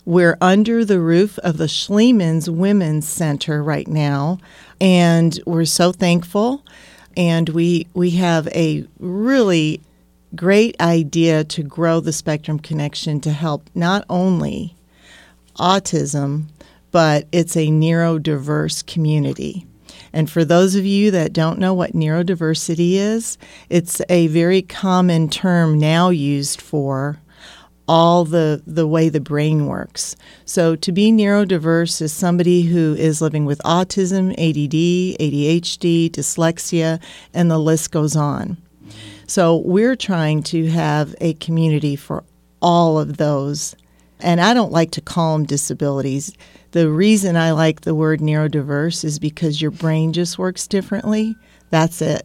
We're under the roof of the Schliemann's Women's Center right now, and we're so thankful. And we have a really great idea to grow the Spectrum Connection to help not only autism, but it's a neurodiverse community. And for those of you that don't know what neurodiversity is, it's a very common term now used for all the way the brain works. So to be neurodiverse is somebody who is living with autism, ADD, ADHD, dyslexia, and the list goes on. So we're trying to have a community for all of those. And I don't like to call them disabilities. The reason I like the word neurodiverse is because your brain just works differently. That's it.